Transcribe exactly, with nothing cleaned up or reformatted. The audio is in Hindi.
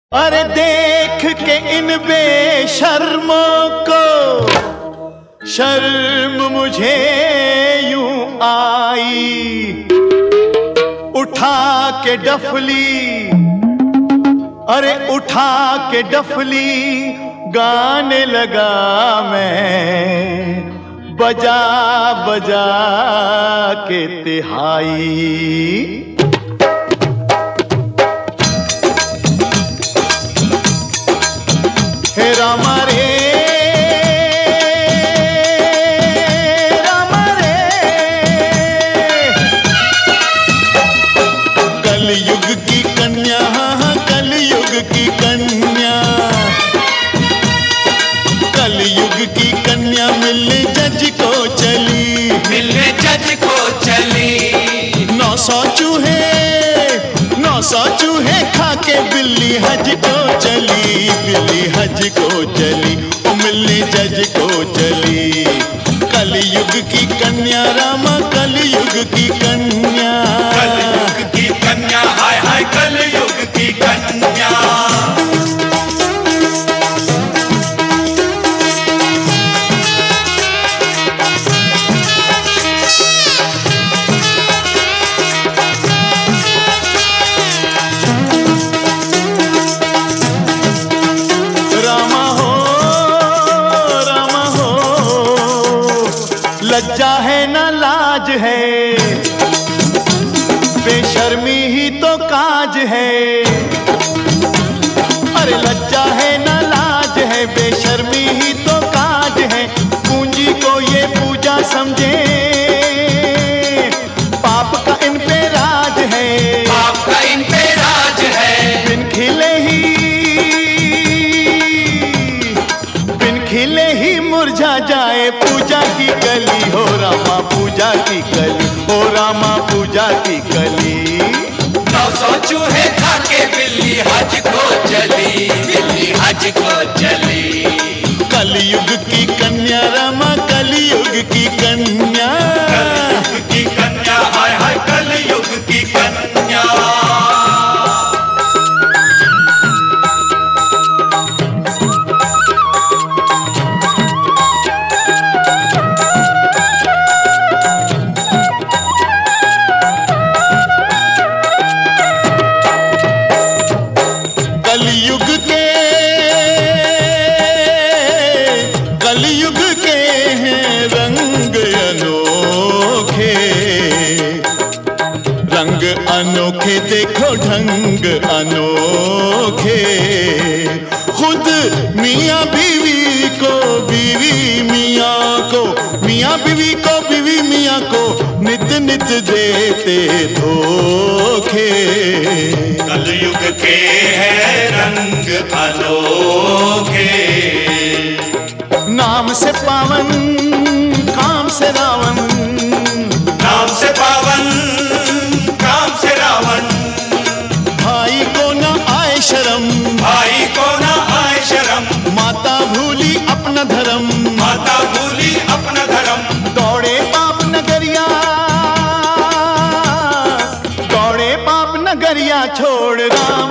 अरे देख के इन बेशर्मों को शर्म मुझे यूं आई, उठा के डफली, अरे उठा के डफली गाने लगा मैं, बजा बजा के तिहाई। हे रामा रे रामा रे, कलयुग की कन्या, कलयुग की कन्या, कलयुग की कन्या मिलने जज को चली, मिलने जज को चली। नौ सौ चूहे, नौ सौ चूहे खा के बिल्ली हज को चली, बिल्ली हज को चली, ओ मिलने जज को चली। कलयुग की कन्या रामा, कलयुग की कन्या, कलयुग की कन्या, हाय हाय कलयुग की कन्या। लज्जा है ना लाज है, बेशर्मी ही तो काज है। अरे लज्जा है ना लाज है, बेशर्मी ही तो काज है। पूंजी को ये पूजा समझे, पाप का इन पे राज है, पाप का इन पे राज है। बिन खिले ही, बिन खिले ही मुरझा जाए पूजा की कली, हो रामा पूजा की कली, हो रामा पूजा की कली। नौ सौ चूहे खा के बिल्ली हज को चली, बिल्ली हज को चली। कलयुग की कन्या रामा, कलयुग की कन्या, कलयुग की कन्या, हाय हाय कलयुग की कन्या। कलयुग के, कलयुग के हैं रंग अनोखे, रंग अनोखे देखो ढंग अनोखे। खुद मियाँ बीवी को, बीवी मियाँ को, मियाँ बीवी को, बीवी मियाँ को नित नित देते धोखे। कलयुग के हैं रंग अनोखे, नाम से पावन, काम से रावण, नाम से पावन, काम से रावण। भाई को न आए शर्म, भाई को ना आए शर्म, माता भूली अपना धर्म, माता भूली अपना धर्म। दौड़े पाप नगरिया, दौड़े पाप नगरिया छोड़ राम